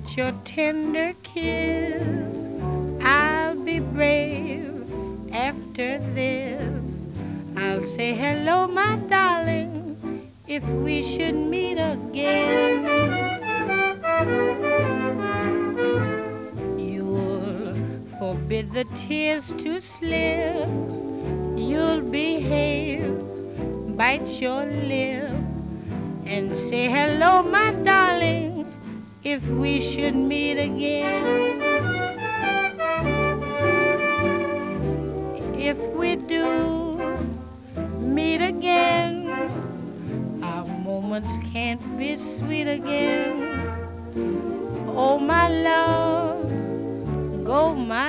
get your tender kiss. I'll be brave after this. I'll say hello, my darling, if we should meet again. You'll forbid the tears to slip. You'll behave, bite your lip, and say hello, my darling, if we should meet again.